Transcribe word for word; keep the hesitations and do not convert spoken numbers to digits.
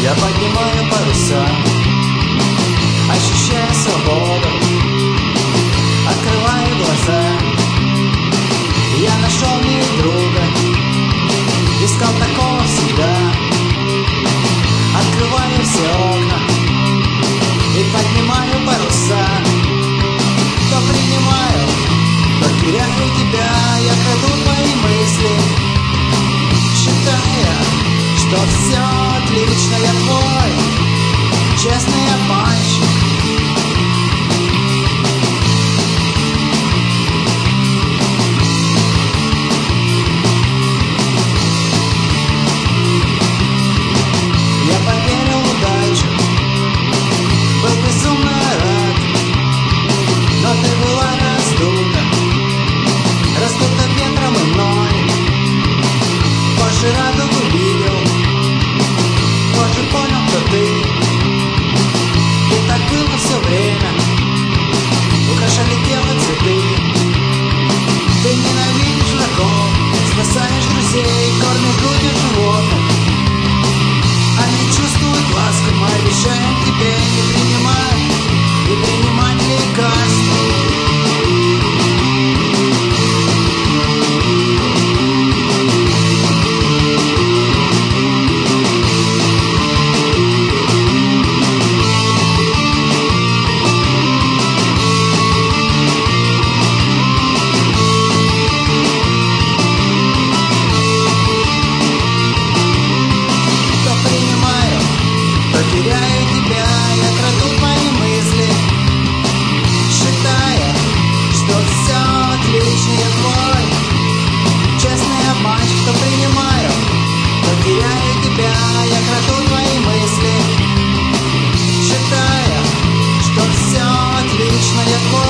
Я поднимаю паруса, ощущая свободу, открываю глаза. Я нашел мне друга, искал такого всегда. Открываю все окна и поднимаю паруса. То принимаю, то теряю тебя. Я краду твои мысли, считая, что все отлично. Я твой честный обманщик. Я поверил в удачу, был безумно рад, но ты была раздута, раздута ветром и мной. Позже радугу видел, позже понял, кто ты. И так было все время, украшали тело цветы. Ты ненавидишь врагов, спасаешь друзей, кормишь грудью животных. Они чувствуют ласку, мы обещаем тебе не принимать, не принимать лекарства. Теряю тебя, я краду твои мысли, считая, что все отлично. Я твой честный обманщик, что принимаю, то теряю тебя. Я краду твои мысли, считая, что все отлично. Я твой